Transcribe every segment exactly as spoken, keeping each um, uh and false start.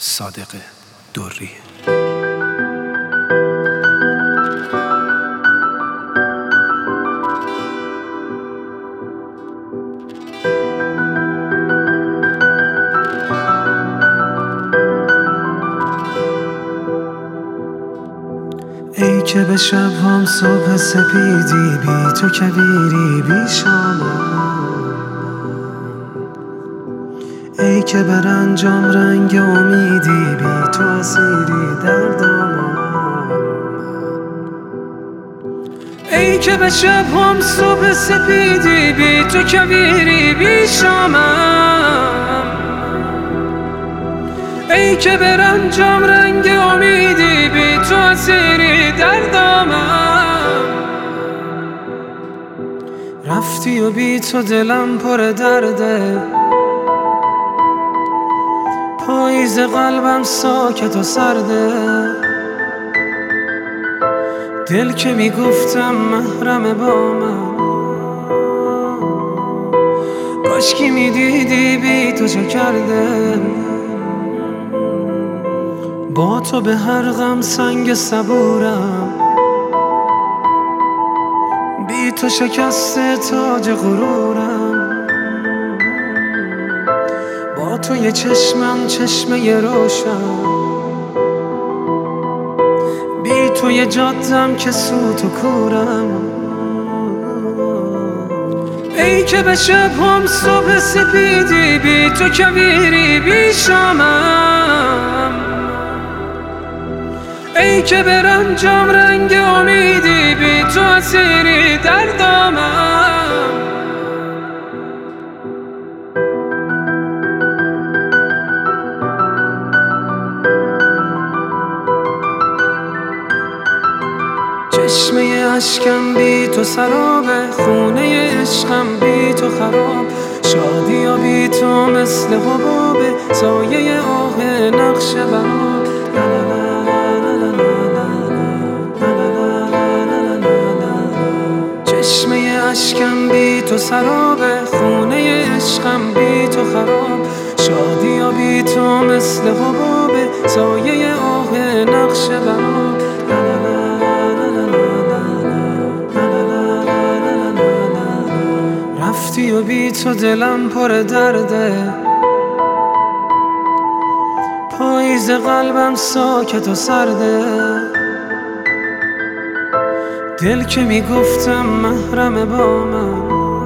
صادق دوری. ای که به شب‌هام صبح سپیدی، بی تو کویری بی شامم. ای که بر انجام رنگ امیدی، بی تو اسیری در دامم. ای که به شب‌هام صبح سپیدی، بی تو کویری بی شامم. ای که بر انجام رنگ امیدی، بی تو اسیری در دامم. رفتی و بی تو دلم پر درده، پاییز قلبم ساکت و سرده. دل که میگفتم محرم با من، کاشکی میدیدی بی تو چه کرده. با تو به هر غم سنگ صبورم، بی تو شکسته تاج غرورم. با تو یه چشمم چشمه روشن، بی تو یه جادم که سوت و کورم. ای که به شب‌هام صبح سپیدی، بی تو کویری بی شامم. ای که بر انجام رنگ امیدی، بی تو اسیری در دامم. چشمه اشکم بی تو سرابه، خونه عشقم بی تو خراب. شادی ها بی تو مثل حبابه، سایه آه نقش براب. چشمه اشکم بی تو سرابه، خونه عشقم بی تو خراب. شادی ها بی تو مثل حبابه، سایه آه نقش براب. رفتی و بی تو دلم پر درده، پاییز قلبم ساکت و سرده. دل که میگفتم محرم با من،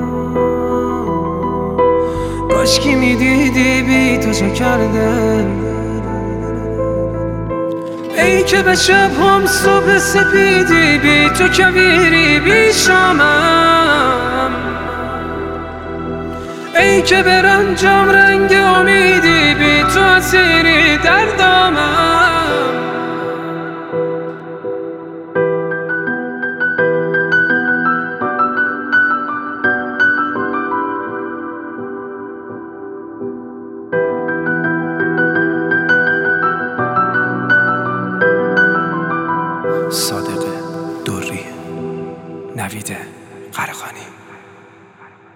کاشکی میدیدی بی تو چه کرده. ای که به شب‌هام صبح سپیدی، بی تو کویری بی شامم. ای که بر انجام رنگ امیدی، بی تو اسیری در دامم.